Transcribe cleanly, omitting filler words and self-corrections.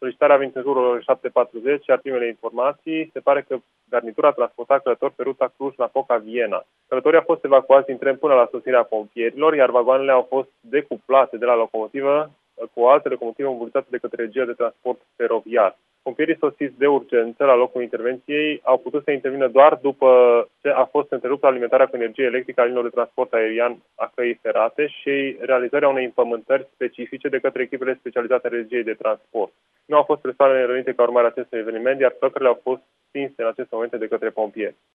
Solicitarea a venit în jurul orei 7:40, iar primele informații se pare că garnitura transporta călători pe ruta Cluj-Napoca-Viena. Călătorii au fost evacuați din tren până la sosirea pompierilor, iar vagoanele au fost decuplate de la locomotivă cu o altă locomotivă mobilizată de către regia de transport feroviar. Pompierii sosiți de urgență la locul intervenției au putut să intervină doar după ce a fost întreruptă alimentarea cu energie electrică a linilor de transport aerian a căii ferate și realizarea unei împământări specifice de către echipele specializate în regie de transport. Nu au fost persoane rănite ca urmare a acestui eveniment, iar flăcările au fost stinse în aceste momente de către pompieri.